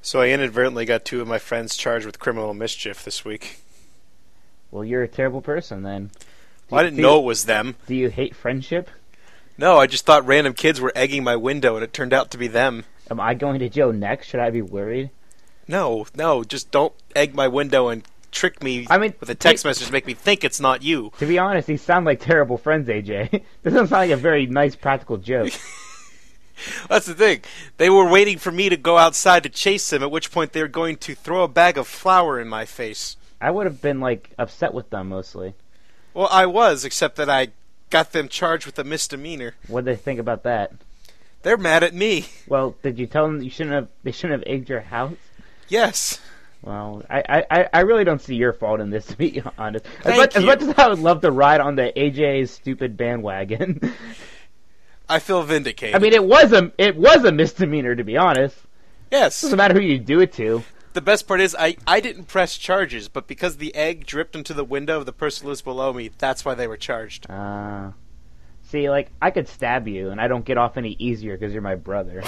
So I inadvertently got two of my friends charged with criminal mischief this week. Well, you're a terrible person then. Well, I didn't know it was them. Do you hate friendship? No, I just thought random kids were egging my window, and it turned out to be them. Am I going to jail next? Should I be worried? No, just don't egg my window and trick me with a text message to make me think it's not you. To be honest, these sound like terrible friends, AJ. This doesn't sound like a very nice practical joke. That's the thing. They were waiting for me to go outside to chase them, at which point they were going to throw a bag of flour in my face. I would have been, upset with them, mostly. Well, I was, except that I got them charged with a misdemeanor. What did they think about that? They're mad at me. Well, did you tell them they shouldn't have egged your house? Yes. Well, I really don't see your fault in this, to be honest. As Thank much as I would love to ride on the AJ's stupid bandwagon. I feel vindicated. I mean, it was a misdemeanor, to be honest. Yes. Doesn't matter who you do it to. The best part is I didn't press charges, but because the egg dripped into the window of the person who was below me, that's why they were charged. See, I could stab you, and I don't get off any easier because you're my brother.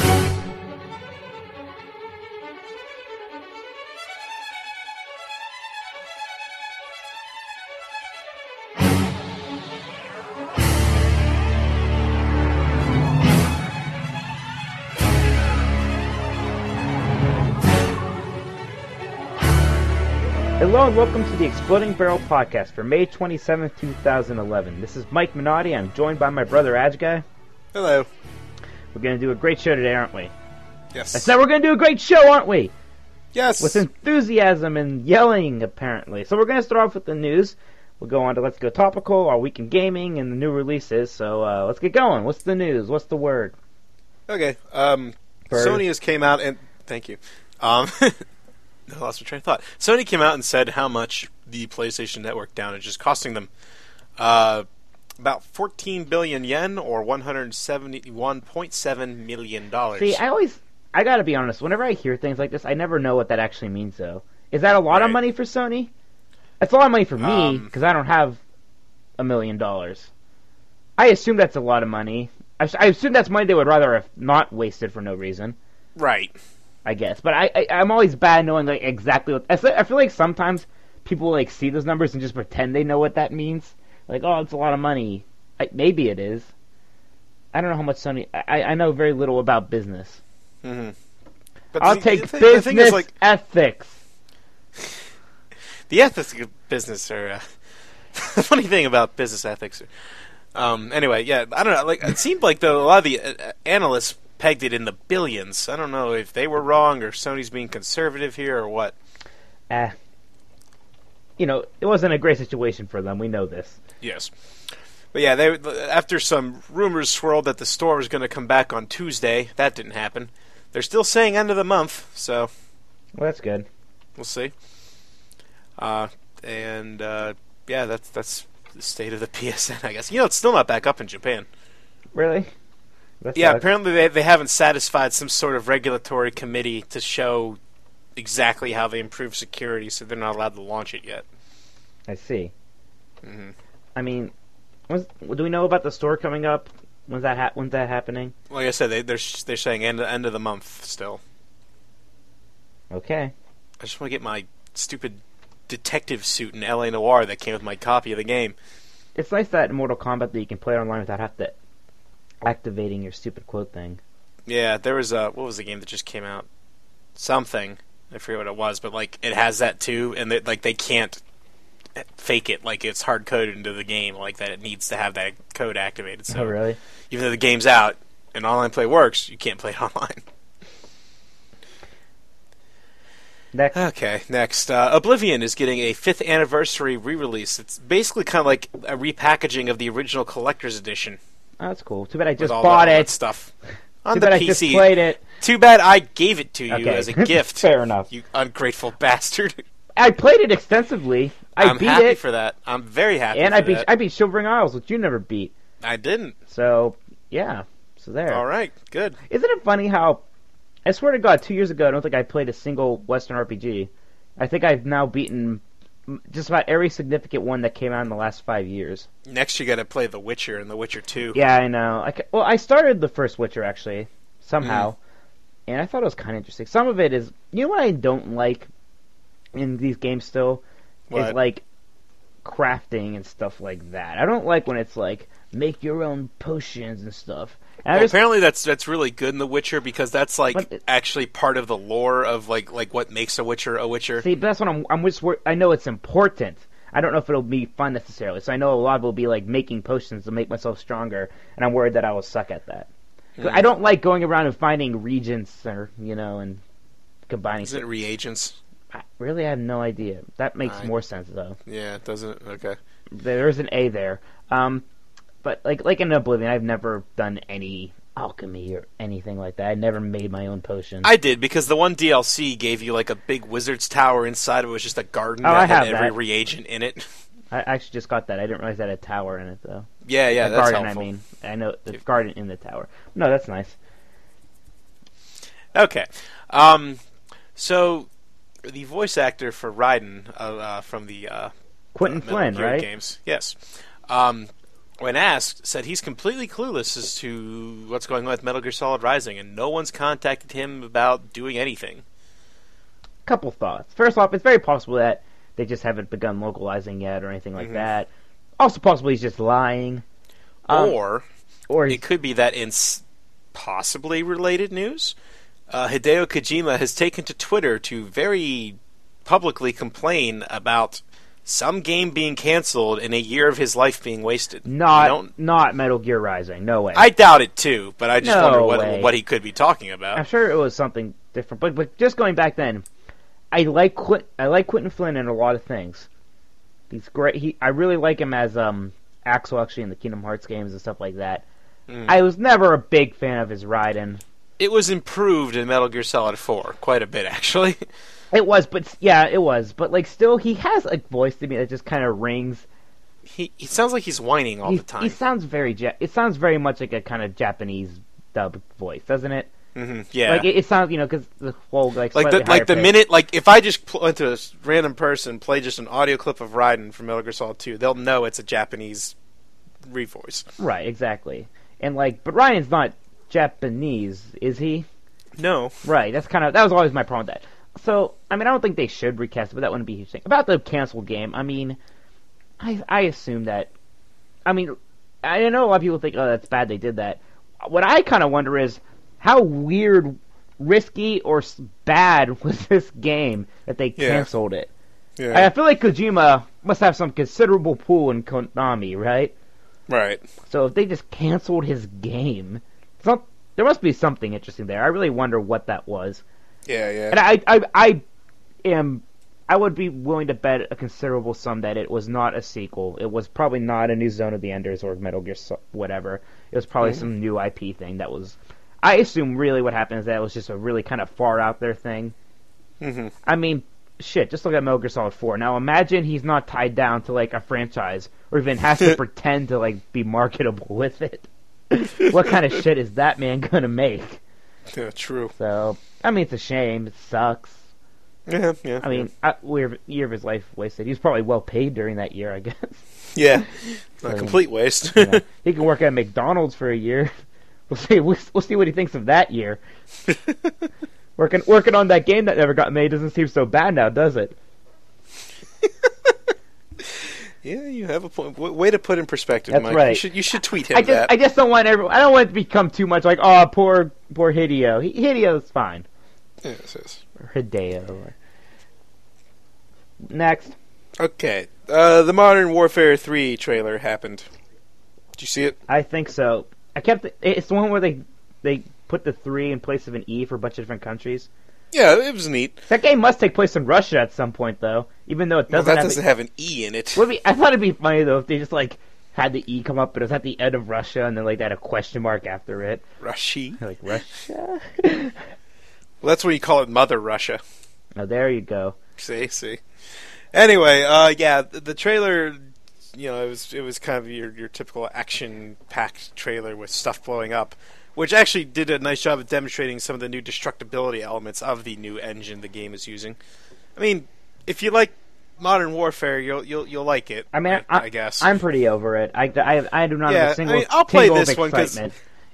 Hello and welcome to the Exploding Barrel Podcast for May 27th, 2011. This is Mike Minotti. I'm joined by my brother Ajgai. Hello. We're going to do a great show today, aren't we? Yes. I said we're going to do a great show, aren't we? Yes. With enthusiasm and yelling, apparently. So we're going to start off with the news. We'll go on to Let's Go Topical, our week in gaming, and the new releases. So let's get going. What's the news? What's the word? Okay. Sony has came out and... Thank you. I lost my train of thought. Sony came out and said how much the PlayStation Network down is just costing them. About 14 billion yen, or $171.7 million. See, I gotta be honest, whenever I hear things like this, I never know what that actually means, though. Is that a lot of money for Sony? That's a lot of money for me, because I don't have $1 million. I assume that's a lot of money. I assume that's money they would rather have not wasted for no reason. Right. I guess. But I'm always bad knowing exactly what... I feel like sometimes people see those numbers and just pretend they know what that means. Oh, it's a lot of money. Maybe it is. I don't know how much Sony... I know very little about business. Mm-hmm. But I'll take business ethics. The ethics of business are... the funny thing about business ethics... anyway, yeah, I don't know. It seemed like, though, a lot of the analysts pegged it in the billions. I don't know if they were wrong or Sony's being conservative here or what. It wasn't a great situation for them. We know this. Yes. But yeah, after some rumors swirled that the store was going to come back on Tuesday, that didn't happen. They're still saying end of the month, so... Well, that's good. We'll see. Yeah, that's the state of the PSN, I guess. It's still not back up in Japan. Really? Yeah, apparently they haven't satisfied some sort of regulatory committee to show exactly how they improve security, so they're not allowed to launch it yet. I see. Mm-hmm. I mean, do we know about the store coming up? When's that happening? Like I said, they're saying end of the month still. Okay. I just want to get my stupid detective suit in L.A. Noire that came with my copy of the game. It's nice that in Mortal Kombat that you can play online without activating your stupid quote thing. Yeah, there was what was the game that just came out? Something. I forget what it was, but it has that too, and they can't fake it it's hard coded into the game that it needs to have that code activated. So oh, really? Even though the game's out and online play works, you can't play it online. Next. Okay, next. Oblivion is getting a 5th anniversary re-release. It's basically kind of like a repackaging of the original collector's edition. Oh, that's cool. Too bad I just bought it. Stuff on Too the bad PC. I just played it. Too bad I gave it to you as a gift. Fair enough. You ungrateful bastard. I played it extensively. I'm happy for that. I'm very happy. And I beat Shivering Isles, which you never beat. I didn't. So yeah. So there. All right. Good. Isn't it funny how? I swear to God, 2 years ago, I don't think I played a single Western RPG. I think I've now beaten just about every significant one that came out in the last 5 years. Next, you got to play The Witcher and The Witcher 2. Yeah, I know. I started the first Witcher actually somehow, and I thought it was kind of interesting. Some of it is, you know what I don't like in these games still? What? Is like crafting and stuff like that. I don't like when it's like make your own potions and stuff. And well, apparently that's really good in The Witcher because that's like but actually part of the lore of like what makes a Witcher a Witcher. See, that's what I'm just I know it's important. I don't know if it'll be fun necessarily. So I know a lot will be like making potions to make myself stronger, and I'm worried that I will suck at that. I don't like going around and finding reagents or and combining. Isn't it reagents? I have no idea. That makes more sense though. Yeah, doesn't it? Okay. There's an A there. But like in Oblivion, I've never done any alchemy or anything like that. I never made my own potions. I did because the one DLC gave you like a big wizard's tower inside of it was just a garden that had every reagent in it. I actually just got that. I didn't realize that had a tower in it though. Yeah, that's garden, helpful. I mean, I know the garden in the tower. No, that's nice. Okay, so the voice actor for Raiden from the Quentin Flynn, right? Games, yes. When asked, said he's completely clueless as to what's going on with Metal Gear Solid Rising, and no one's contacted him about doing anything. Couple thoughts. First off, it's very possible that they just haven't begun localizing yet or anything like that. Also, possible he's just lying. Or it could be that in possibly related news, Hideo Kojima has taken to Twitter to very publicly complain about some game being canceled and a year of his life being wasted. Not Metal Gear Rising. No way. I doubt it too, but I just wonder what he could be talking about. I'm sure it was something different. But just going back then, I like Quentin Flynn in a lot of things. He's great. I really like him as Axel actually in the Kingdom Hearts games and stuff like that. I was never a big fan of his Raiden. It was improved in Metal Gear Solid 4 quite a bit, actually. It was, but yeah, it was. But like, still, he has a voice to me that just kind of rings. He sounds like he's whining all the time. He sounds it sounds very much like a kind of Japanese dub voice, doesn't it? Mm-hmm, yeah. Like it sounds, because the whole like the minute, like if I just went to a random person, play just an audio clip of Raiden from Metal Gear Solid 2, they'll know it's a Japanese revoice. Right, exactly. And but Ryan's not Japanese, is he? No. Right. That was always my problem with that. So, I don't think they should recast it, but that wouldn't be a huge thing. About the canceled game, I assume that... I know a lot of people think, oh, that's bad they did that. What I kind of wonder is, how weird, risky, or bad was this game that they canceled it? Yeah. I feel like Kojima must have some considerable pull in Konami, right? Right. So if they just canceled his game, there must be something interesting there. I really wonder what that was. Yeah. And I would be willing to bet a considerable sum that it was not a sequel. It was probably not a new Zone of the Enders or Metal Gear whatever. It was probably some new IP thing that was... I assume really what happened is that it was just a really kind of far out there thing. Mm-hmm. Shit, just look at Metal Gear Solid 4. Now imagine he's not tied down to like a franchise or even has to pretend to like be marketable with it. What kind of shit is that man gonna make? Yeah, true. So, it's a shame. It sucks. Yeah. Year of his life wasted. He was probably well paid during that year, I guess. Yeah, a complete waste. He can work at McDonald's for a year. We'll see what he thinks of that year. Working on that game that never got made doesn't seem so bad now, does it? Yeah, you have a point. Way to put in perspective, That's Mike. Right. You should tweet him that. I just don't want everyone. I don't want it to become too much like, oh, poor Hideo. Hideo's fine. Yes. Or Hideo. Next. Okay, the Modern Warfare 3 trailer happened. Did you see it? I think so. It's the one where they put the 3 in place of an E for a bunch of different countries. Yeah, it was neat. That game must take place in Russia at some point, though, even though it doesn't. Doesn't have an E in it. I thought it'd be funny though if they just had the E come up, but it was at the end of Russia, and then they had a question mark after it. Russia. Like Russia. Well, that's what you call it, Mother Russia. Oh, there you go. See. Anyway, the trailer, it was kind of your typical action-packed trailer with stuff blowing up, which actually did a nice job of demonstrating some of the new destructibility elements of the new engine the game is using. If you like Modern Warfare, you'll like it. I guess I'm pretty over it. I do not have a single I'll play tingle this of one excitement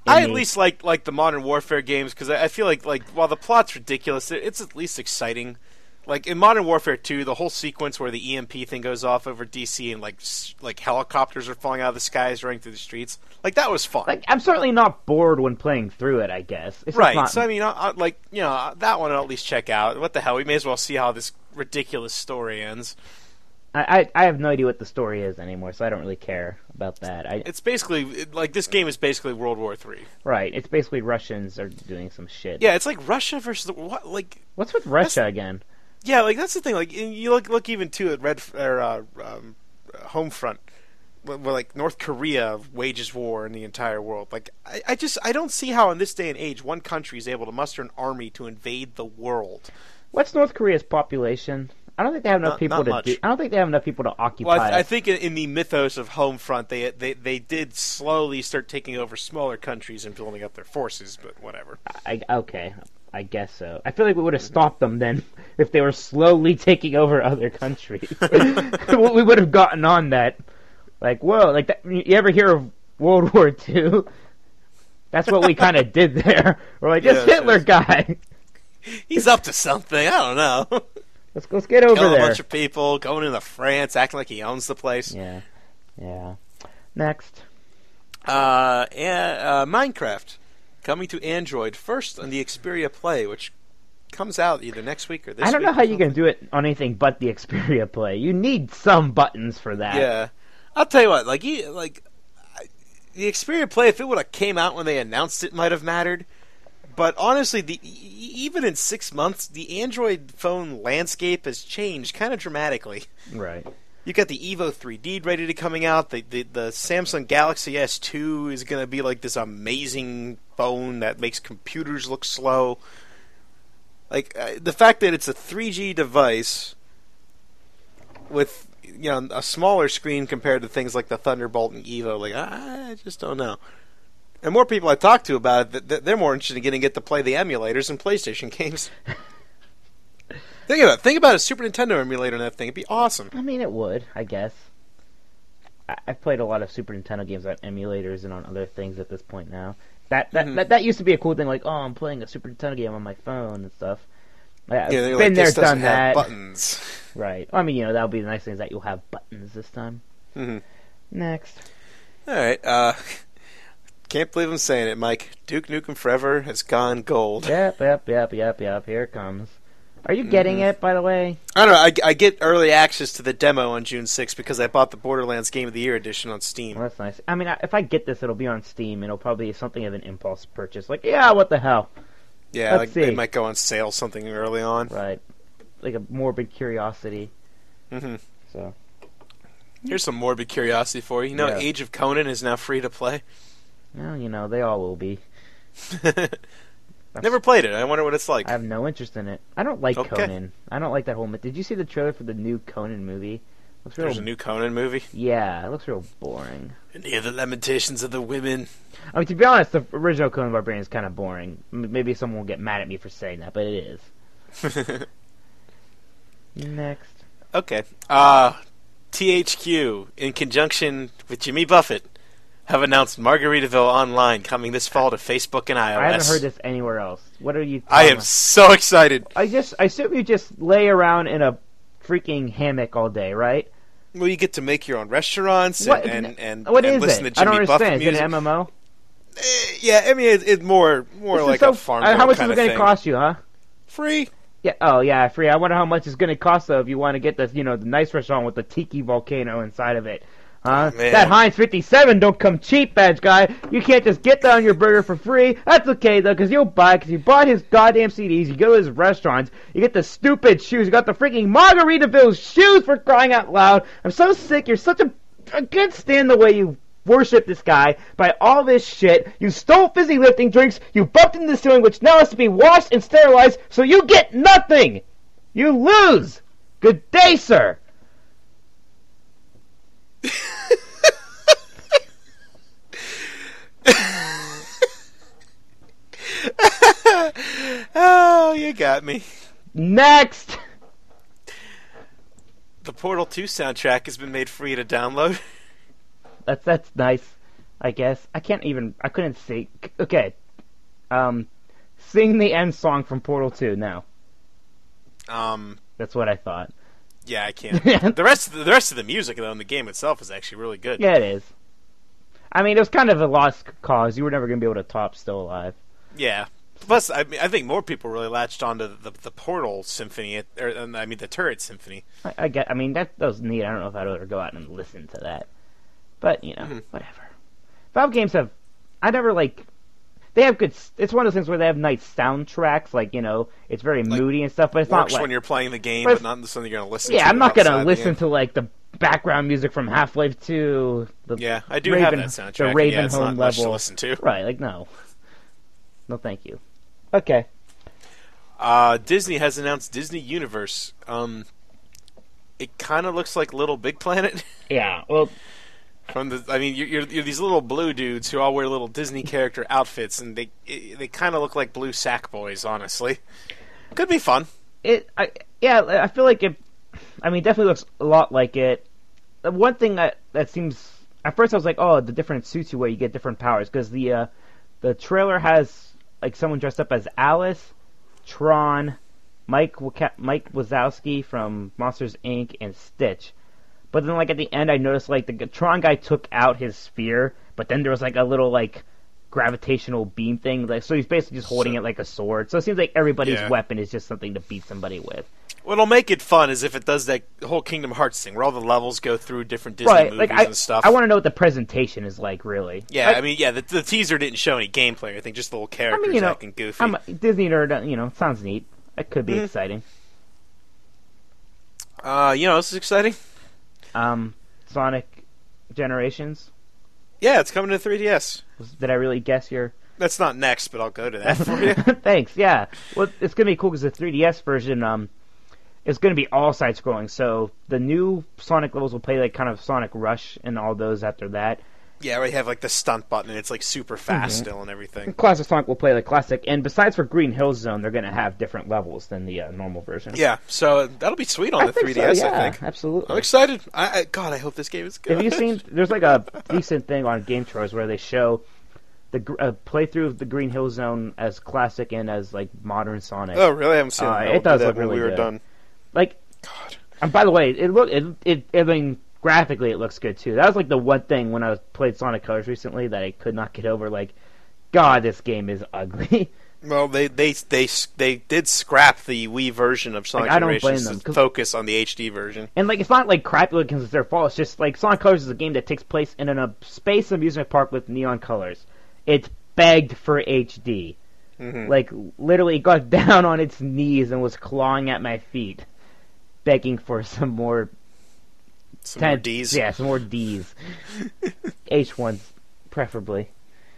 I at least like the Modern Warfare games because I feel like while the plot's ridiculous, it's at least exciting. Like in Modern Warfare 2, the whole sequence where the EMP thing goes off over DC and like helicopters are falling out of the skies, running through the streets, like that was fun. Like I'm certainly not bored when playing through it. I guess it's right. Not... So I mean, that one I'll at least check out. What the hell? We may as well see how this ridiculous story ends. I have no idea what the story is anymore, so I don't really care about that. It's basically this game is basically World War III. Right. It's basically Russians are doing some shit. Yeah, it's like Russia versus what? Like what's with Russia again? Yeah, like that's the thing. Like you look even too at Homefront, where like North Korea wages war in the entire world. Like I don't see how in this day and age one country is able to muster an army to invade the world. What's North Korea's population? I don't think they have enough people to do. I don't think they have enough people to occupy. Well, I think in the mythos of Homefront, they did slowly start taking over smaller countries and building up their forces. But whatever. Okay, I guess so. I feel like we would have stopped them then if they were slowly taking over other countries. We would have gotten on that. Like, whoa, like that, you ever hear of World War II? That's what we kind of did there. We're like, this Hitler guy. He's up to something. I don't know. Let's get over Killing there. A bunch of people, going into France, acting like he owns the place. Yeah. Next. Minecraft coming to Android first on the Xperia Play, which comes out either next week or this week. I don't know how you can do it on anything but the Xperia Play. You need some buttons for that. Yeah, I'll tell you what. The Xperia Play, if it would have came out when they announced it, might have mattered. But honestly, even in 6 months, the Android phone landscape has changed kind of dramatically. Right. You got the Evo 3D ready to coming out. The Samsung Galaxy S2 is going to be like this amazing phone that makes computers look slow. Like the fact that it's a 3G device with a smaller screen compared to things like the Thunderbolt and Evo. Like I just don't know. And more people I talk to about it, they're more interested in getting it to play the emulators and PlayStation games. Think about a Super Nintendo emulator on that thing. It'd be awesome. I mean, it would, I guess. I've played a lot of Super Nintendo games on emulators and on other things at this point now. That used to be a cool thing, like, oh, I'm playing a Super Nintendo game on my phone and stuff. I've been there, done that. Buttons. Right. I mean, that'll be the nice thing is that you'll have buttons this time. Mm-hmm. Next. All right. Can't believe I'm saying it, Mike. Duke Nukem Forever has gone gold. Yep. Here it comes. Are you getting it, by the way? I don't know. I get early access to the demo on June 6th because I bought the Borderlands Game of the Year edition on Steam. Well, that's nice. I mean, if I get this, it'll be on Steam. It'll probably be something of an impulse purchase. Like, yeah, what the hell? Yeah, it might go on sale something early on. Right. Like a morbid curiosity. Mm-hmm. So. Here's some morbid curiosity for you. Age of Conan is now free to play. Well, they all will be. Never played it. I wonder what it's like. I have no interest in it. I don't like Conan. I don't like that whole... Did you see the trailer for the new Conan movie? There's a new Conan movie? Yeah, it looks real boring. And hear the lamentations of the women. I mean, to be honest, the original Conan Barbarian is kind of boring. Maybe someone will get mad at me for saying that, but it is. Next. Okay. THQ, in conjunction with Jimmy Buffett, have announced Margaritaville Online coming this fall to Facebook and iOS. I haven't heard this anywhere else. What are you? I am so excited. I assume you just lay around in a freaking hammock all day, right? Well, you get to make your own restaurants and what is listen it? to Jimmy I don't Buffett understand. music. Is it an MMO? Yeah, I mean it's more like a farm. How much is it going to cost you, huh? Free. Yeah. Oh, yeah, free. I wonder how much it's going to cost though if you want to get the nice restaurant with the tiki volcano inside of it. Huh? Oh, that Heinz 57 don't come cheap, badge guy. You can't just get that on your burger for free. That's okay, though, because you'll buy it, because you bought his goddamn CDs, you go to his restaurants, you get the stupid shoes, you got the freaking Margaritaville shoes for crying out loud. I'm so sick, you're such a... I can't stand the way you worship this guy by all this shit. You stole fizzy lifting drinks, you bumped into the ceiling, which now has to be washed and sterilized, so you get nothing! You lose! Good day, sir! Oh, you got me. Next! The Portal 2 soundtrack has been made free to download. That's nice. I guess I couldn't see. Okay, sing the end song from Portal 2 now. That's what I thought. Yeah, I can't. the rest of the music though in the game itself is actually really good. Yeah, it is. I mean, it was kind of a lost cause. You were never going to be able to top Still Alive. Yeah. Plus, I think more people really latched onto the Portal Symphony, the Turret Symphony. I mean, that was neat. I don't know if I'd ever go out and listen to that. But, whatever. Valve games have... They have good... It's one of those things where they have nice soundtracks, it's very moody and stuff, but it's not like... when you're playing the game, but not something you're going to listen to. Yeah, I'm not going to listen to, the background music from Half-Life 2. I do have that soundtrack. The Raven it's Home not level. Much to listen to. Right, no. No, thank you. Okay. Disney has announced Disney Universe. It kind of looks like Little Big Planet. Yeah, well... you're these little blue dudes who all wear little Disney character outfits, and they kind of look like blue sack boys, honestly. Could be fun. I feel like it... definitely looks a lot like it. The one thing that seems... At first I was like, oh, the different suits you wear, you get different powers, because the trailer has... someone dressed up as Alice, Tron, Mike Wazowski from Monsters, Inc., and Stitch. But then, at the end, I noticed, the Tron guy took out his spear, but then there was, a little, gravitational beam thing. So he's basically just holding it like a sword. So it seems like everybody's weapon is just something to beat somebody with. What'll make it fun is if it does that whole Kingdom Hearts thing, where all the levels go through different Disney movies and stuff. I want to know what the presentation is like, really. Yeah, the teaser didn't show any gameplay. I think just the little characters acting goofy. I'm a Disney nerd, sounds neat. It could be exciting. This is exciting. Sonic Generations. Yeah, it's coming to 3DS. Did I really guess your... That's not next, but I'll go to that for you. Thanks, yeah. Well, it's going to be cool because the 3DS version, is going to be all side-scrolling, so the new Sonic levels will play kind of Sonic Rush and all those after that. Yeah, where you have the stunt button and it's super fast still and everything. Classic Sonic will play classic, and besides for Green Hill Zone, they're going to have different levels than the normal version. Yeah, so that'll be sweet on the 3DS, so, yeah, I think. Absolutely. I'm excited. God, I hope this game is good. Have you seen, there's a decent thing on Game Trolls where they show the playthrough of the Green Hill Zone as classic and as modern Sonic. Oh, really? I haven't seen it. It does look really good. Done. God. And by the way, graphically, it looks good, too. That was, the one thing when I played Sonic Colors recently that I could not get over. God, this game is ugly. Well, they did scrap the Wii version of Sonic Generations to focus on the HD version. And, it's not, crappy because it's their fault. It's just, Sonic Colors is a game that takes place in a space amusement park with neon colors. It's begged for HD. Mm-hmm. Literally got down on its knees and was clawing at my feet, begging for some more... more Ds? Yeah, some more Ds. H1s, preferably.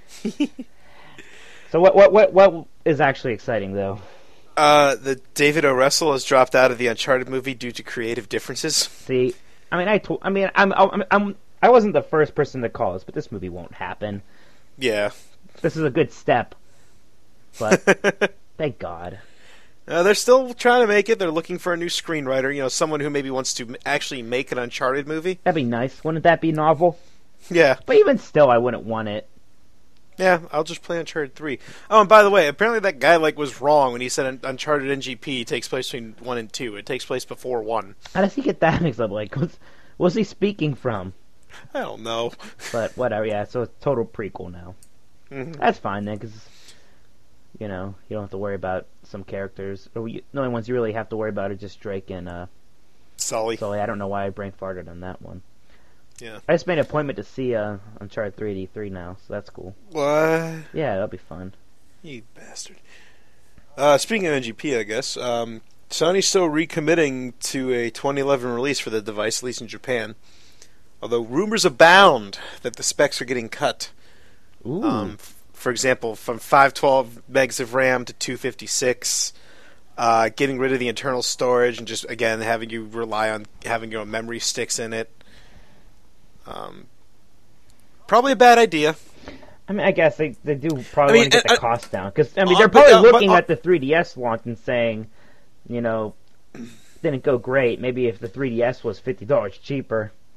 So what is actually exciting, though? The David O. Russell has dropped out of the Uncharted movie due to creative differences. See, I wasn't the first person to call this, but this movie won't happen. Yeah. This is a good step. But, thank God. They're still trying to make it. They're looking for a new screenwriter, someone who maybe wants to actually make an Uncharted movie. That'd be nice. Wouldn't that be novel? Yeah. But even still, I wouldn't want it. Yeah, I'll just play Uncharted 3. Oh, and by the way, apparently that guy was wrong when he said Uncharted NGP takes place between 1 and 2. It takes place before 1. How does he get that mixed up? What's he speaking from? I don't know. But whatever, yeah, so it's a total prequel now. Mm-hmm. That's fine then, because... you don't have to worry about some characters. The only ones you really have to worry about are just Drake and Sully. I don't know why I brain farted on that one. Yeah. I just made an appointment to see Uncharted 3D3 now, so that's cool. What? Yeah, that'll be fun. You bastard. Speaking of NGP, I guess, Sony's still recommitting to a 2011 release for the device, at least in Japan. Although rumors abound that the specs are getting cut. Ooh. For example, from 512 megs of RAM to 256, getting rid of the internal storage and just, again, having you rely on having your own memory sticks in it. Probably a bad idea. I guess they do probably want to get the cost down. Because, they're probably looking at the 3DS launch and saying, didn't go great. Maybe if the 3DS was $50 cheaper,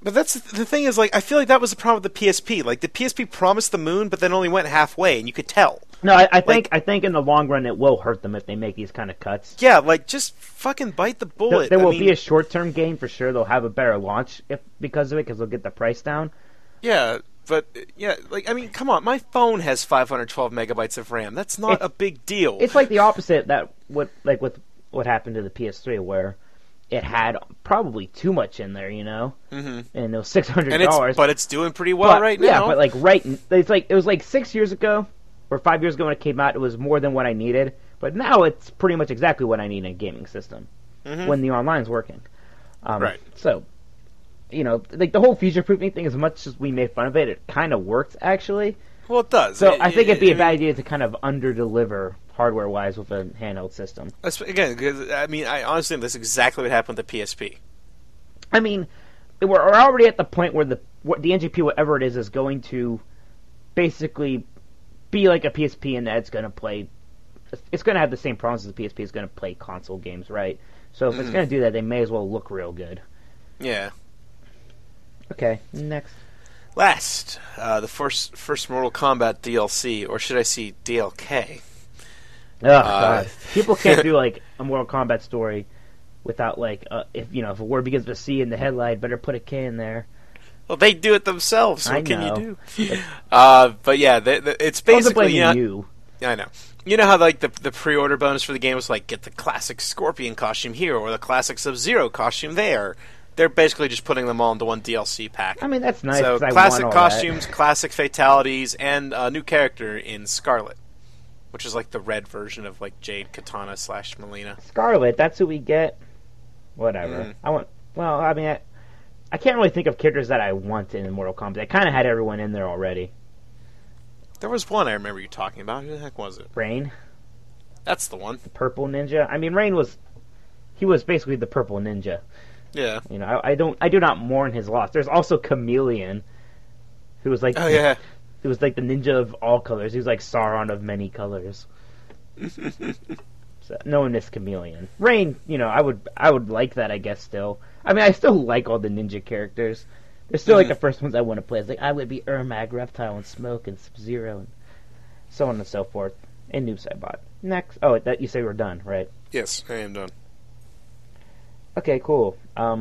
But that's the thing is, like, I feel like that was the problem with the PSP. Like, the PSP promised the moon, but then only went halfway, and you could tell. No, I think in the long run it will hurt them if they make these kind of cuts. Yeah, like, just fucking bite the bullet. There will be a short-term gain for sure. They'll have a better launch because of it, because they'll get the price down. Yeah, but, yeah, like, I mean, come on. My phone has 512 megabytes of RAM. That's not a big deal. It's like the opposite with what happened to the PS3, where it had probably too much in there, you know? Mm-hmm. And it was $600. But it's doing pretty well right now. Yeah, but, like, it was like 6 years ago, or 5 years ago when it came out, it was more than what I needed. But now it's pretty much exactly what I need in a gaming system when the online's working. Right. So, you know, like the whole future-proofing thing, as much as we made fun of it, it kind of works, actually. Well, it does. So I think it'd be a bad idea to kind of under-deliver hardware-wise with a handheld system. Again, because, I mean, I honestly think that's exactly what happened with the PSP. I mean, we're already at the point where the NGP, whatever it is going to basically be like a PSP, and that it's going to play. It's going to have the same problems as the PSP. It's going to play console games, right? So if it's going to do that, they may as well look real good. Yeah. Okay, next. Last, the first Mortal Kombat DLC, or should I say DLK? Oh God! People can't do like a Mortal Kombat story without like if a word begins with a C in the headline, better put a K in there. Well, they do it themselves. So what can you do? But yeah, it's basically you. I know. You know how like the pre-order bonus for the game was like get the classic Scorpion costume here or the classic Sub-Zero costume there. They're basically just putting them all into one DLC pack. I mean, that's nice. So classic costumes, classic fatalities, and a new character in Scarlet, which is like the red version of like Jade Katana / Melina. Scarlet, that's who we get. Whatever. I can't really think of characters that I want in Mortal Kombat. I kind of had everyone in there already. There was one I remember you talking about. Who the heck was it? Rain. That's the one. The purple ninja. I mean, Rain was basically the purple ninja. Yeah. You know, I do not mourn his loss. There's also Chameleon, who was like who was like the ninja of all colors. He was like Sauron of many colors. So, no one missed Chameleon. Rain, you know, I would like that, I guess, still. I mean, I still like all the ninja characters. They're still like the first ones I want to play. It's like, I would be Ermac, Reptile, and Smoke, and Sub-Zero, and so on and so forth. And Noob Saibot. Next. Oh, that you say we're done, right? Yes, I am done. Okay, cool.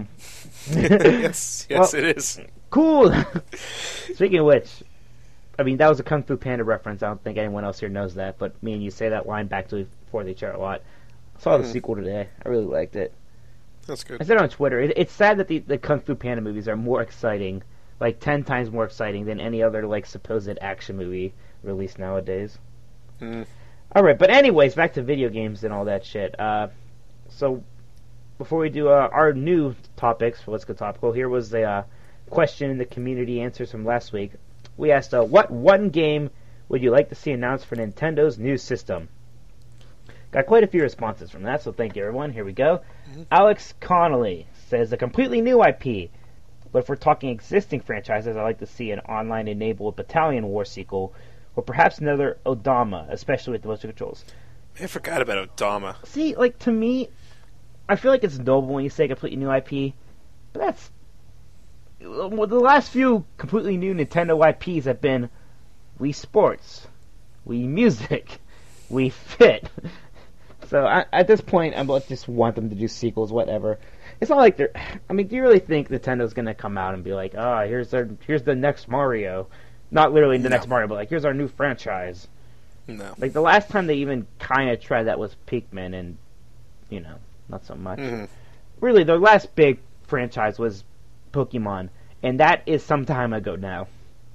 Yes, well, it is. Cool! Speaking of which, I mean, that was a Kung Fu Panda reference. I don't think anyone else here knows that, but me and you say that line back to before they chat a lot. I saw the sequel today. I really liked it. That's good. I said on Twitter, it's sad that the Kung Fu Panda movies are more exciting, like 10 times more exciting than any other like supposed action movie released nowadays. Alright, but anyways, back to video games and all that shit. So, before we do our new topics, let's go topical, here was the question in the community answers from last week. We asked, what one game would you like to see announced for Nintendo's new system? Got quite a few responses from that, so thank you, everyone. Here we go. Alex Connolly says, a completely new IP. But if we're talking existing franchises, I'd like to see an online-enabled Battalion War sequel, or perhaps another Odama, especially with the motion controls. I forgot about Odama. See, like, to me, I feel like it's noble when you say completely new IP, but that's... Well, the last few completely new Nintendo IPs have been Wii Sports, Wii Music, Wii Fit... So at this point, I just want them to do sequels, whatever. It's not like they're. I mean, do you really think Nintendo's gonna come out and be like, here's the next Mario, not literally the next Mario, but like here's our new franchise? No. Like the last time they even kind of tried that was Pikmin, and not so much. Really, their last big franchise was Pokemon, and that is some time ago now.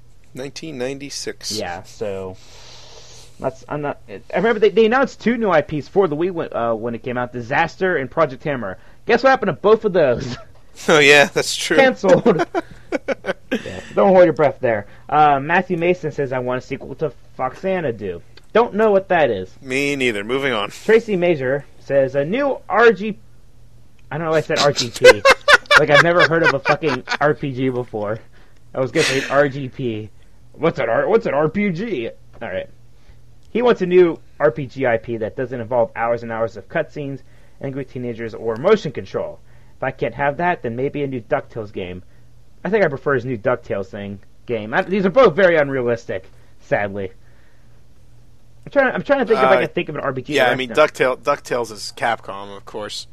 1996. Yeah, so. I remember they announced 2 new IPs for the Wii when it came out: Disaster and Project Hammer. Guess what happened to both of those? Oh yeah, that's true. Cancelled. Yeah, don't hold your breath there. Matthew Mason says, I want a sequel to Foxanadu. Don't know what that is. Me neither. Moving on. Tracy Major says, a new RG... I don't know why I said RGP. Like, I've never heard of a fucking RPG before. I was going to say RGP. What's an RPG? Alright. He wants a new RPG IP that doesn't involve hours and hours of cutscenes, angry teenagers, or motion control. If I can't have that, then maybe a new DuckTales game. I think I prefer his new DuckTales game. These are both very unrealistic, sadly. I'm trying to think if I can think of an RPG. Yeah, I mean, DuckTales is Capcom, of course.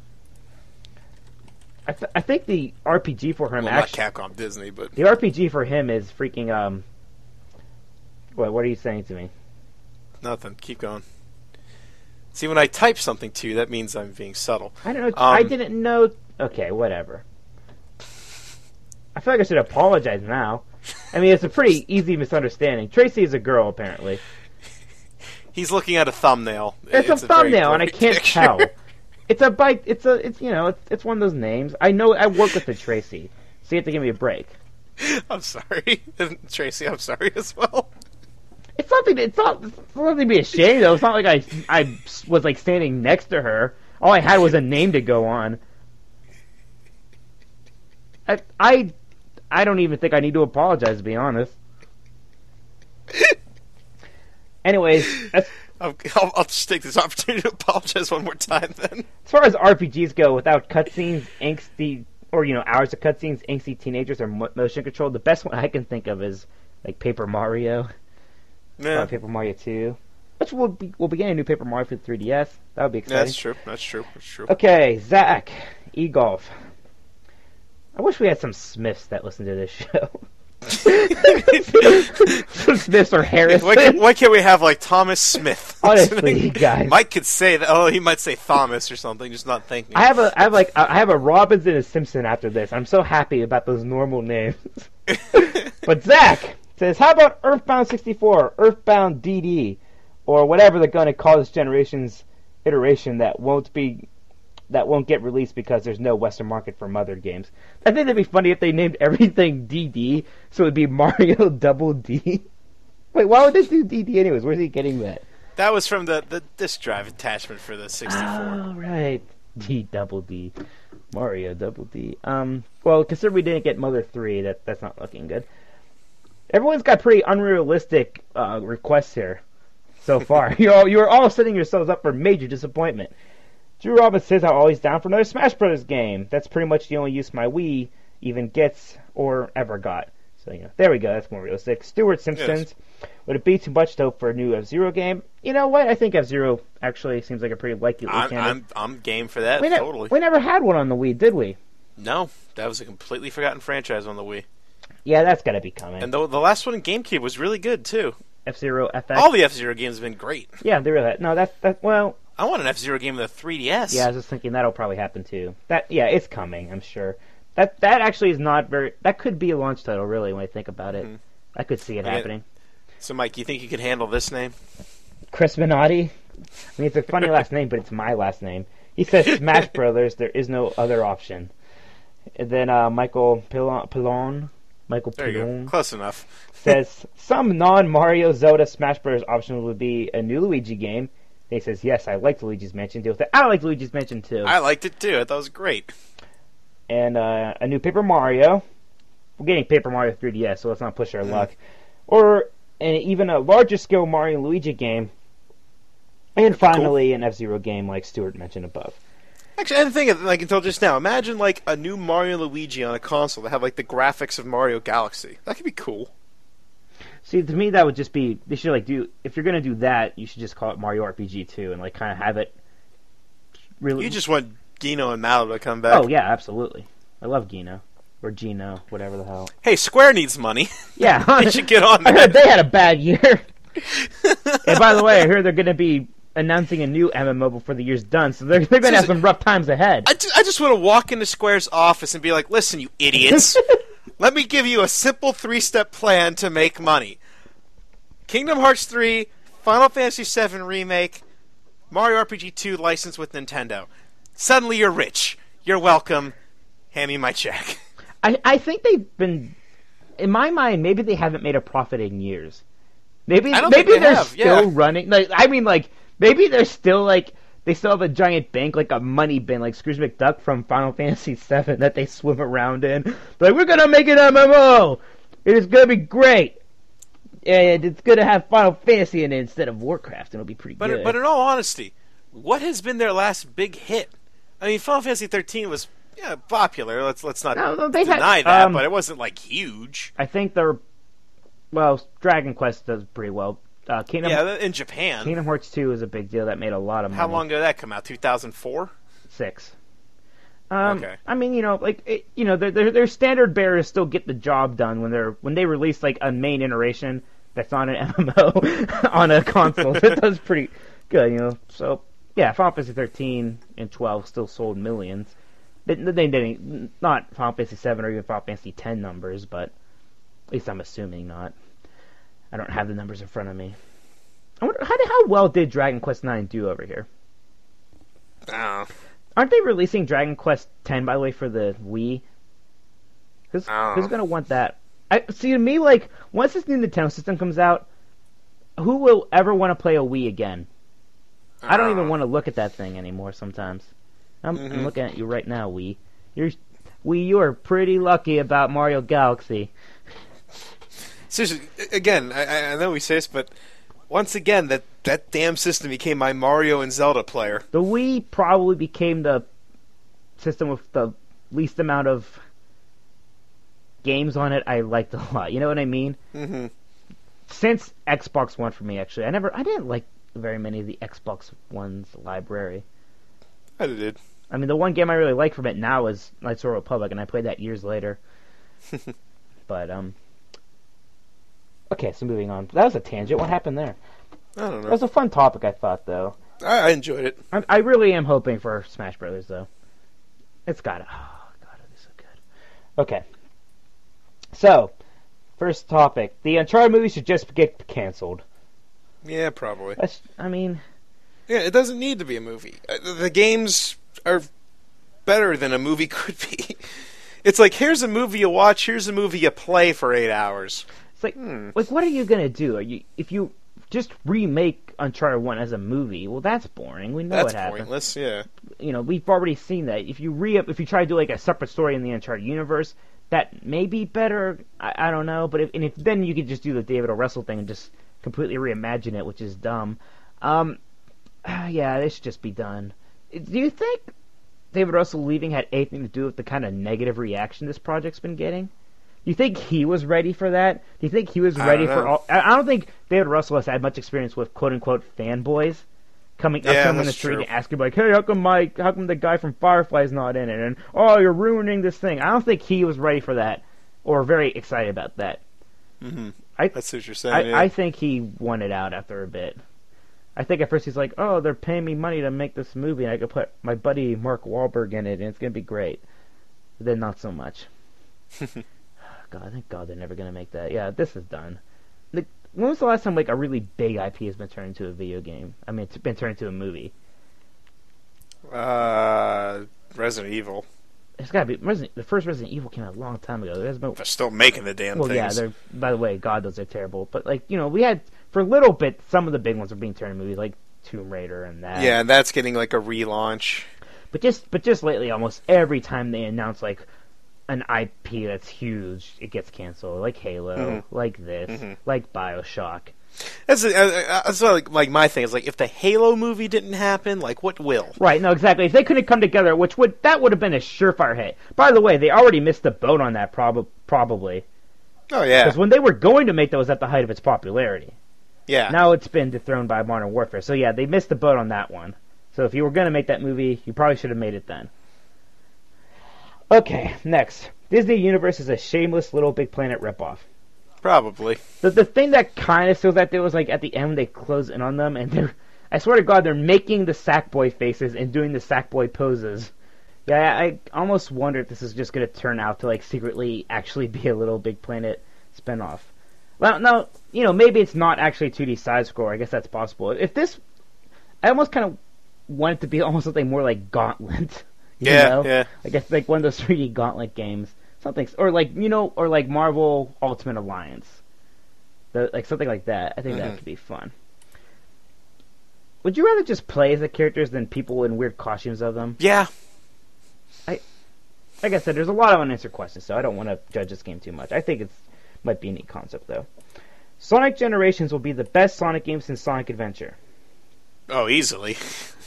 I think the RPG for him not Capcom, Disney, but the RPG for him is freaking What are you saying to me? Nothing. Keep going. See, when I type something to you, that means I'm being subtle. I don't know. I didn't know. Okay, whatever. I feel like I should apologize now. I mean, it's a pretty easy misunderstanding. Tracy is a girl, apparently. He's looking at a thumbnail. It's a thumbnail, and I can't tell. It's a bike. It's one of those names. I know. I work with the Tracy, so you have to give me a break. I'm sorry, Tracy. I'm sorry as well. It's nothing to be ashamed of. It's not like I was like standing next to her. All I had was a name to go on. I don't even think I need to apologize, to be honest. Anyways, I'll just take this opportunity to apologize one more time then. As far as RPGs go, without cutscenes, angsty, or hours of cutscenes, angsty teenagers are motion controlled, the best one I can think of is like Paper Mario. Yeah. Paper Mario 2. Which we'll be getting a new Paper Mario for the 3DS. That would be exciting. Yeah, that's true. Okay, Zach, e-golf. I wish we had some Smiths that listen to this show. Some Smiths or Harrison. Why can't we have like Thomas Smith? Honestly, guys. Mike could say that. Oh, he might say Thomas or something, just not thinking. I have a Robbins and a Simpson after this. I'm so happy about those normal names. But Zach says, how about Earthbound 64, Earthbound DD, or whatever they're going to call this generation's iteration that won't get released because there's no Western market for Mother games. I think it'd be funny if they named everything DD, so it'd be Mario Double D. Wait, why would they do DD anyways? Where's he getting that? That was from the disk drive attachment for the 64. Oh, right. D Double D. Mario Double D. Well, considering we didn't get Mother 3, that's not looking good. Everyone's got pretty unrealistic requests here so far. You're all setting yourselves up for major disappointment. Drew Robbins says I'm always down for another Smash Brothers game. That's pretty much the only use my Wii even gets or ever got. So, there we go. That's more realistic. Stuart Simpsons. Yes. Would it be too much to hope for a new F-Zero game? You know what? I think F-Zero actually seems like a pretty likely candidate. I'm game for that, totally. We never had one on the Wii, did we? No. That was a completely forgotten franchise on the Wii. Yeah, that's got to be coming. And the last one in GameCube was really good, too. F-Zero FX? All the F-Zero games have been great. Yeah, they're really... No, that's well... I want an F-Zero game with a 3DS. Yeah, I was just thinking that'll probably happen, too. It's coming, I'm sure. That actually is not very... That could be a launch title, really, when I think about it. Mm-hmm. I could see it happening. So, Mike, you think you could handle this name? Chris Minotti? I mean, it's a funny last name, but it's my last name. He says Smash Brothers, there is no other option. And then Michael Pilon... There you go. Close enough. Says, some non-Mario Zelda Smash Bros. Options would be a new Luigi game. He says, yes, I liked Luigi's Mansion. Deal with it. I liked Luigi's Mansion, too. I liked it, too. I thought it was great. And a new Paper Mario. We're getting Paper Mario 3DS, so let's not push our luck. Or even a larger scale Mario and Luigi game. And finally, an F-Zero game like Stuart mentioned above. Actually, I didn't think of it until just now. Imagine a new Mario and Luigi on a console that have the graphics of Mario Galaxy. That could be cool. See, to me, that would just be... They should do... If you're going to do that, you should just call it Mario RPG 2 and kind of have it... really. You just want Gino and Mallow to come back. Oh, yeah, absolutely. I love Gino. Or Gino, whatever the hell. Hey, Square needs money. Yeah. They should get on that. I heard they had a bad year. And by the way, I heard they're going to be announcing a new MMO before the year's done, so they're going to have some rough times ahead. I just want to walk into Square's office and be like, listen, you idiots. Let me give you a simple 3-step plan to make money. Kingdom Hearts 3, Final Fantasy VII Remake, Mario RPG 2 licensed with Nintendo. Suddenly you're rich. You're welcome. Hand me my check. I think they've been... In my mind, maybe they haven't made a profit in years. Maybe they're still running... Maybe they're still, they still have a giant bank, like a money bin, like Scrooge McDuck from Final Fantasy VII that they swim around in. They're like, we're going to make an MMO! It is going to be great! And it's going to have Final Fantasy in it instead of Warcraft, and it'll be pretty good. But in all honesty, what has been their last big hit? I mean, Final Fantasy 13 was Yeah, popular. Let's not No, deny that, but it wasn't like huge. I think Dragon Quest does pretty well. In Japan. Kingdom Hearts 2 is a big deal that made a lot of money. How long ago did that come out? 2004? 6. Okay. I mean, their standard bearers still get the job done when they release like a main iteration that's not an MMO on a console. It does pretty good, So yeah, Final Fantasy 13 and 12 still sold millions. They didn't, not Final Fantasy 7 or even Final Fantasy 10 numbers, but at least I'm assuming not. I don't have the numbers in front of me. I wonder how well did Dragon Quest IX do over here? Aren't they releasing Dragon Quest X, by the way, for the Wii? Who's going to want that? See, to me, like, once this new Nintendo system comes out, who will ever want to play a Wii again? I don't even want to look at that thing anymore sometimes. I'm looking at you right now, Wii. You are pretty lucky about Mario Galaxy. Seriously, again, I know we say this, but once again, that damn system became my Mario and Zelda player. The Wii probably became the system with the least amount of games on it I liked a lot. You know what I mean? Mm-hmm. Since Xbox One for me, actually. I didn't like very many of the Xbox One's library. I did. I mean, the one game I really like from it now is Knights of the Republic, and I played that years later. But, okay, so moving on. That was a tangent. What happened there? I don't know. It was a fun topic, I thought, though. I enjoyed it. I really am hoping for Smash Brothers, though. It's gotta... Oh, God, it'll be so good. Okay. So, first topic. The Uncharted movie should just get canceled. Yeah, probably. Yeah, it doesn't need to be a movie. The games are better than a movie could be. It's like, here's a movie you watch, here's a movie you play for 8 hours. It's like, what are you gonna do? If you just remake Uncharted 1 as a movie, well, that's boring. We know what happened. That's pointless, yeah. We've already seen that. If you try to do like a separate story in the Uncharted universe, that may be better. I don't know, but if then you could just do the David O. Russell thing and just completely reimagine it, which is dumb. Yeah, this should just be done. Do you think David Russell leaving had anything to do with the kind of negative reaction this project's been getting? Do you think he was ready for that? Do you think he was ready for all... I don't think David Russell has had much experience with quote-unquote fanboys coming up to him in the street and asking, like, hey, how come the guy from Firefly's not in it? And, oh, you're ruining this thing. I don't think he was ready for that or very excited about that. Mm-hmm. That's what you're saying, I think he wanted out after a bit. I think at first he's like, oh, they're paying me money to make this movie, and I could put my buddy Mark Wahlberg in it, and it's going to be great. But then not so much. God, thank God they're never going to make that. Yeah, this is done. When was the last time like a really big IP has been turned into a video game? I mean, it's been turned into a movie. Resident Evil. It's got to be the first Resident Evil came out a long time ago. They're still making the damn things. Yeah, they're. By the way, God, those are terrible. But we had for a little bit some of the big ones were being turned into movies, like Tomb Raider and that. Yeah, and that's getting like a relaunch. But just lately, almost every time they announce like an IP that's huge, it gets canceled. Like Halo, like this, like BioShock. That's like my thing is like if the Halo movie didn't happen, like what will? Right, no, exactly. If they couldn't come together, that would have been a surefire hit. By the way, they already missed the boat on that probably. Oh yeah, because when they were going to make that was at the height of its popularity. Yeah. Now it's been dethroned by Modern Warfare. So yeah, they missed the boat on that one. So if you were going to make that movie, you probably should have made it then. Okay, next. Disney Universe is a shameless Little Big Planet ripoff. Probably. The thing that kind of seals that deal was like at the end when they close in on them, and I swear to God, they're making the Sackboy faces and doing the Sackboy poses. Yeah, I almost wonder if this is just going to turn out to like secretly actually be a Little Big Planet spinoff. Well, no, maybe it's not actually 2D side scroll. I guess that's possible. If this, I almost kind of want it to be almost something more like Gauntlet. Yeah. I guess like one of those 3D Gauntlet games. Something, or like Marvel Ultimate Alliance, like something like that. I think that could be fun. Would you rather just play as the characters than people in weird costumes of them? Yeah. Like I said, there's a lot of unanswered questions, so I don't want to judge this game too much. I think might be a neat concept though. Sonic Generations will be the best Sonic game since Sonic Adventure. Oh, easily.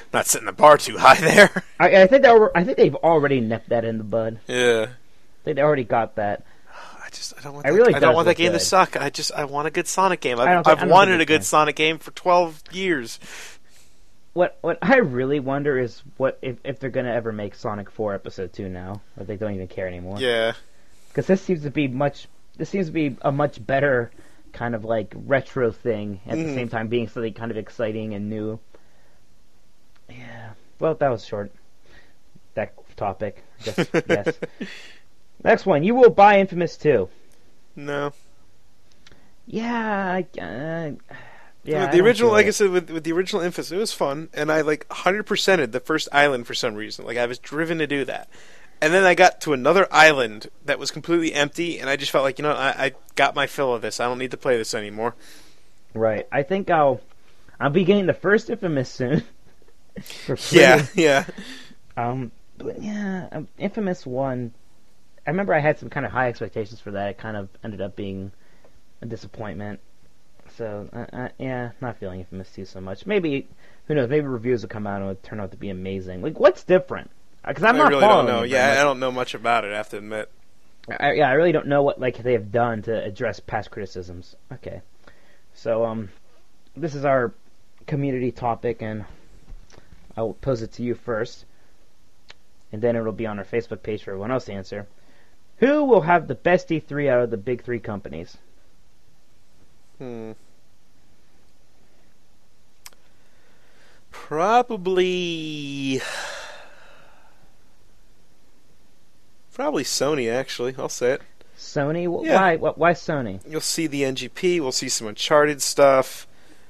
not setting the bar too high there. I think they've already nipped that in the bud. Yeah. They already got that. I don't want that game good. to suck. I want a good Sonic game. I've wanted a good Sonic game for 12 years. What I really wonder is if they're going to ever make Sonic 4 Episode 2 now, or they don't even care anymore. Yeah. Because this seems to be a much better kind of like retro thing at the same time being something kind of exciting and new. Yeah. Well, that was short. That topic. Yes. Next one. You will buy Infamous 2. No. Yeah. Yeah. The original, like I said, with the original Infamous, it was fun, and I 100%ed the first island for some reason. Like I was driven to do that. And then I got to another island that was completely empty, and I just felt like, I got my fill of this. I don't need to play this anymore. Right. I think I'll be getting the first Infamous soon. For free. Yeah. But yeah, Infamous 1, I remember I had some kind of high expectations for that. It kind of ended up being a disappointment. So, not feeling Infamous 2 so much. Maybe, who knows, maybe reviews will come out and it'll turn out to be amazing. Like, what's different? Because I really don't know. Yeah, I don't know much about it, I have to admit. I really don't know what they have done to address past criticisms. Okay. So, this is our community topic, and I'll pose it to you first. And then it'll be on our Facebook page for everyone else to answer. Who will have the best E3 out of the big three companies? Probably Sony, actually. I'll say it. Sony? Yeah. Why Sony? You'll see the NGP. We'll see some Uncharted stuff.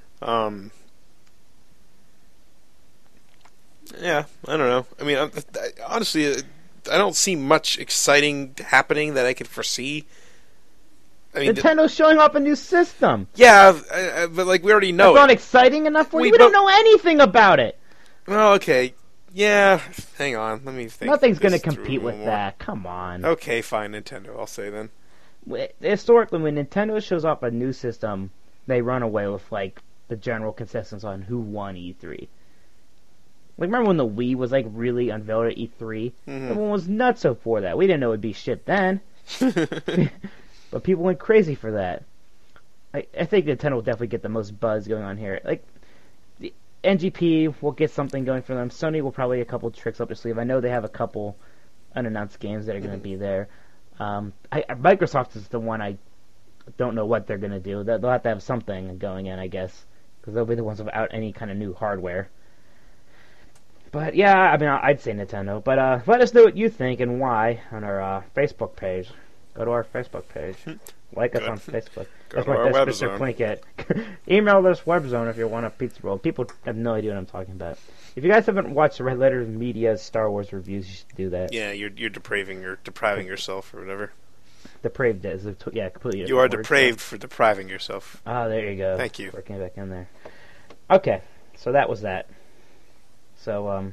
Yeah, I don't know. I mean, honestly, I don't see much exciting happening that I could foresee. I mean, Nintendo's showing off a new system. Yeah, but we already know That's not exciting enough for you? We don't know anything about it. Well, okay. Yeah, hang on. Let me think. Nothing's going to compete with that. Come on. Okay, fine, Nintendo. I'll say then. Historically, when Nintendo shows off a new system, they run away with, the general consensus on who won E3. Remember when the Wii was, really unveiled at E3? Mm-hmm. Everyone was nuts for that. We didn't know it would be shit then. But people went crazy for that. I think Nintendo will definitely get the most buzz going on here. The NGP will get something going for them. Sony will probably get a couple tricks up their sleeve. I know they have a couple unannounced games that are going to be there. Microsoft is the one I don't know what they're going to do. They'll have to have something going in, I guess, because they'll be the ones without any kind of new hardware. But yeah, I mean, I'd say Nintendo. But let us know what you think and why on our Facebook page. Go to our Facebook page. Like us on Facebook. That's my best Mr. Plinkett. Email us WebZone if you want a pizza roll. People have no idea what I'm talking about. If you guys haven't watched Red Letter Media's Star Wars reviews, you should do that. Yeah, you're depraving yourself or whatever. Depraved is completely. You are depraved for depriving yourself. Ah, there you go. Thank you. Working back in there. Okay, so that was that. So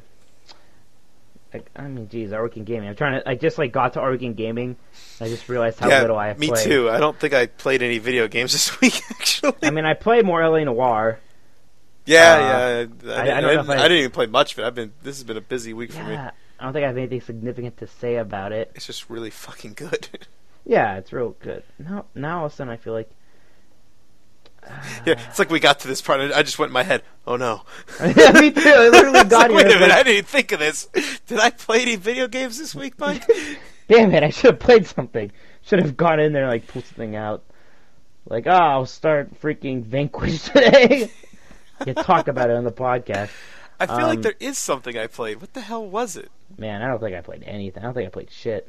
I mean, geez, Our Weekend Gaming. I just got to Our Weekend Gaming. I just realized how little I have played. Me too. I don't think I played any video games this week, actually. I mean, I played more LA Noire. Yeah. I didn't even play much of it. This has been a busy week for me. I don't think I have anything significant to say about it. It's just really fucking good. Yeah, it's real good. Now all of a sudden I feel like... Yeah, it's like we got to this part and I just went in my head, oh no. Yeah, me too. I literally got here. Wait a minute, I didn't even think of this. Did I play any video games this week, Mike? Damn it, I should have played something. Should have gone in there and pulled something out. I'll start freaking Vanquish today. You talk about it on the podcast. I feel like there is something I played. What the hell was it? Man, I don't think I played anything. I don't think I played shit.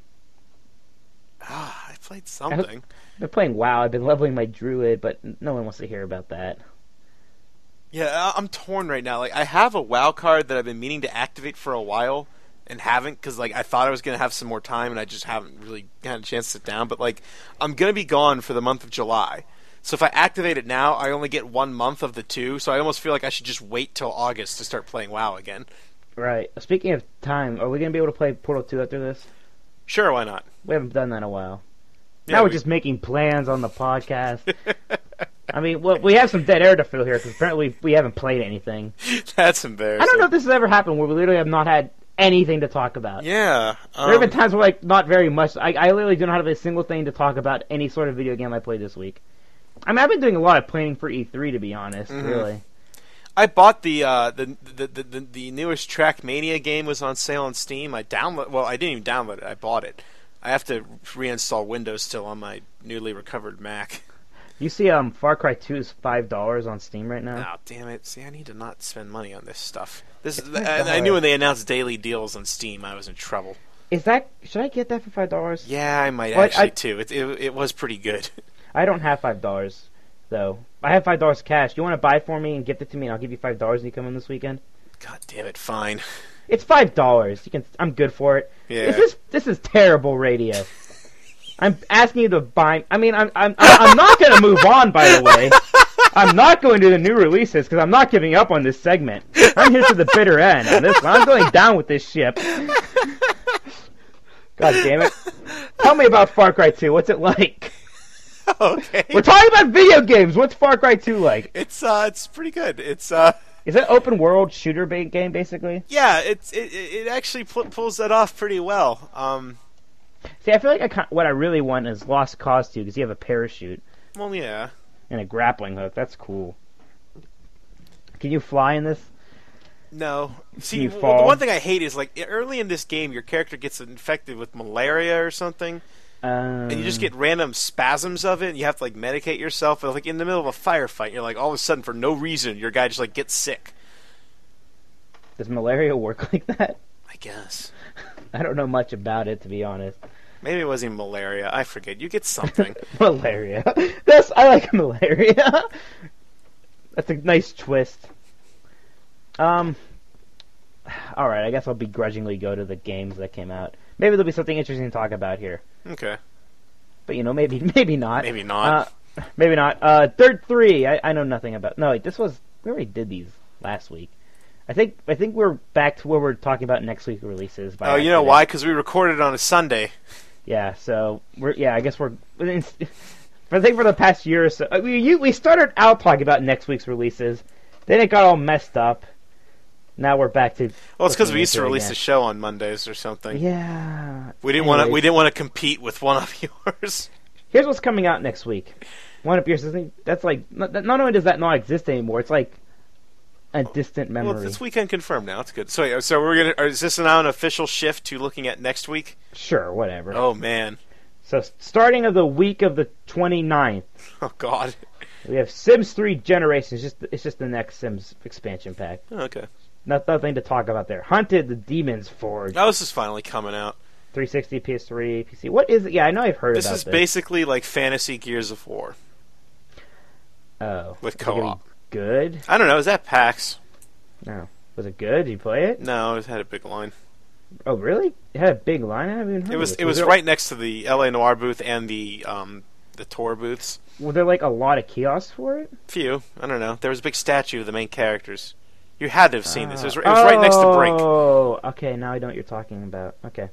I played something. I've been playing WoW. I've been leveling my druid, but no one wants to hear about that. Yeah, I'm torn right now. I have a WoW card that I've been meaning to activate for a while and haven't because I thought I was going to have some more time and I just haven't really had a chance to sit down. But I'm going to be gone for the month of July. So if I activate it now, I only get 1 month of the 2. So I almost feel like I should just wait till August to start playing WoW again. Right. Speaking of time, are we going to be able to play Portal 2 after this? Sure, why not? We haven't done that in a while. Yeah, now we're just making plans on the podcast. I mean, well, we have some dead air to fill here because apparently we haven't played anything. That's embarrassing. I don't know if this has ever happened where we literally have not had anything to talk about. Yeah. There have been times where, like, not very much. I literally do not have a single thing to talk about any sort of video game I played this week. I mean, I've been doing a lot of planning for E3, to be honest, really. I bought the newest Trackmania game was on sale on Steam. I didn't even download it. I bought it. I have to reinstall Windows still on my newly recovered Mac. You see, Far Cry 2 is $5 on Steam right now. Oh, damn it! See, I need to not spend money on this stuff. I knew when they announced daily deals on Steam, I was in trouble. Should I get that for $5? Yeah, I might actually too. It was pretty good. I don't have $5 though. I have $5 cash. You want to buy for me and gift it to me, and I'll give you $5 when you come in this weekend? God damn it! Fine. It's $5. I'm good for it. Yeah. This is terrible radio. I'm asking you to buy. I mean, I'm not going to move on. By the way, I'm not going to the new releases because I'm not giving up on this segment. I'm here to the bitter end on this one. I'm going down with this ship. God damn it! Tell me about Far Cry 2. What's it like? Okay. We're talking about video games. What's Far Cry 2 like? It's pretty good. It's Is it open world shooter game basically? Yeah, it actually pulls that off pretty well. See, I feel like what I really want is Lost Cause 2 because you have a parachute. Well, yeah. And a grappling hook. That's cool. Can you fly in this? No. See, the one thing I hate is, like, early in this game, your character gets infected with malaria or something, and you just get random spasms of it, and you have to, like, medicate yourself. But, like, in the middle of a firefight, you're like, all of a sudden, for no reason, your guy just, like, gets sick. Does malaria work like that? I guess. I don't know much about it, to be honest. Maybe it wasn't malaria. I forget. You get something. Malaria. I like malaria. That's a nice twist. Alright, I guess I'll begrudgingly go to the games that came out. Maybe there'll be something interesting to talk about here. Okay. But, maybe not. Maybe not. Maybe not. Dirt 3, I know nothing about... No, wait, we already did these last week. I think we're back to where we're talking about next week's releases. Oh, you know why? Because we recorded on a Sunday. Yeah, so I guess we're. I think for the past year or so, we started out talking about next week's releases, then it got all messed up. Now we're back to. Well, it's because we used to release the show on Mondays or something. Yeah. We didn't want to compete with one of yours. Here's what's coming out next week. One of yours. That's like not only does that not exist anymore, it's like a distant memory. Well, it's weekend confirmed now. It's good. So is this now an official shift to looking at next week? Sure, whatever. Oh man. So starting of the week of the 29th. Oh God. We have Sims 3 Generations. It's just the next Sims expansion pack. Oh, okay. Nothing to talk about there. Hunted: The Demon's Forge. Oh, this is finally coming out. 360, PS3, PC. What is it? Yeah, I know I've heard about this. This is basically like Fantasy Gears of War. Oh. With co-op. Good? I don't know. Is that PAX? No. Was it good? Did you play it? No, it had a big line. Oh, really? It had a big line? I haven't even heard of it. It was right next to the LA Noire booth and the tour booths. Were there like a lot of kiosks for it? Few. I don't know. There was a big statue of the main characters. You had to have seen this. It was right next to Brink. Oh, okay. Now I know what you're talking about. Okay.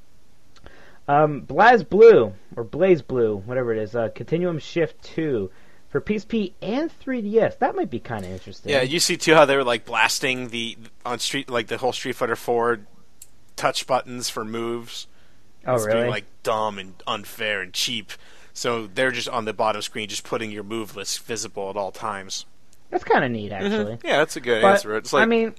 BlazBlue, or Blaze Blue, whatever it is. Continuum Shift 2 for PSP and 3DS. That might be kind of interesting. Yeah, you see too how they were like blasting the whole Street Fighter 4 touch buttons for moves. Oh, it's really? Being like dumb and unfair and cheap. So they're just on the bottom screen, just putting your move list visible at all times. That's kind of neat, actually. Mm-hmm. Yeah, that's a good answer. It's like, I mean,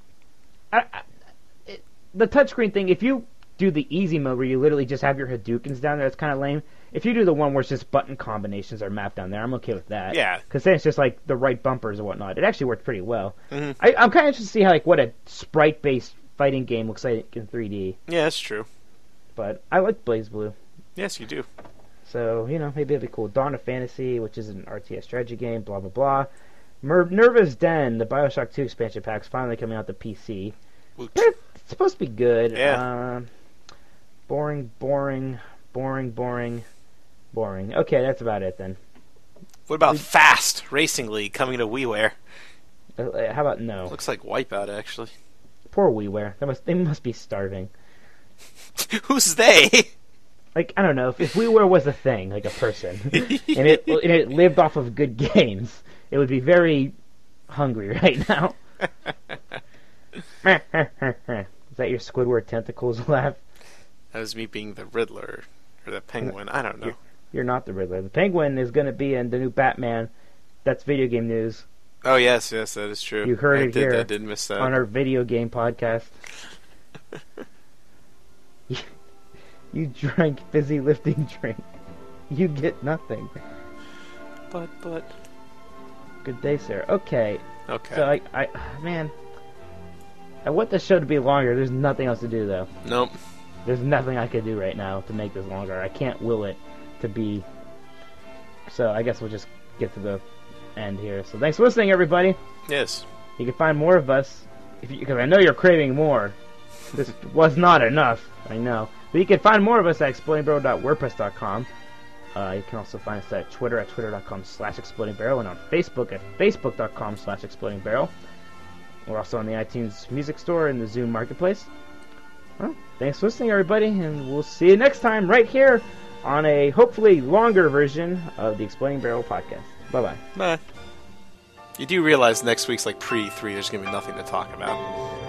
the touchscreen thing, if you do the easy mode where you literally just have your Hadoukens down there, that's kind of lame. If you do the one where it's just button combinations are mapped down there, I'm okay with that. Yeah. Because then it's just like the right bumpers and whatnot. It actually worked pretty well. Mm-hmm. I'm kind of interested to see how what a sprite-based fighting game looks like in 3D. Yeah, that's true. But I like BlazBlue. Yes, you do. So, maybe it'd be cool. Dawn of Fantasy, which is an RTS strategy game, blah, blah, blah. Nerva's Den, the Bioshock 2 expansion pack's finally coming out to PC. It's supposed to be good. Yeah. Boring. Okay, that's about it then. What about Fast Racing League coming to WiiWare? How about no? Looks like Wipeout, actually. Poor WiiWare. They must be starving. Who's they? Like, I don't know, if WiiWare was a thing, like a person, and it lived off of good games, it would be very hungry right now. Is that your Squidward tentacles laugh? That was me being the Riddler or the Penguin. I don't know. You're not the Riddler. The Penguin is going to be in the new Batman. That's video game news. Oh yes, that is true. You heard it here. I did miss that on our video game podcast. You drank fizzy lifting drink. You get nothing. But. Good day, sir. Okay. Okay. So I want the show to be longer. There's nothing else to do though. Nope. There's nothing I could do right now to make this longer. I can't will it to be. So I guess we'll just get to the end here. So thanks for listening, everybody. Yes. You can find more of us because I know you're craving more. This was not enough. I know. But you can find more of us at explodingbarrel.wordpress.com. You can also find us at Twitter at twitter.com/explodingbarrel and on Facebook at facebook.com/explodingbarrel. We're also on the iTunes Music Store and the Zune Marketplace. Well, thanks for listening, everybody, and we'll see you next time right here on a hopefully longer version of the Exploding Barrel podcast. Bye-bye. Bye. You do realize next week's like pre-3, there's going to be nothing to talk about.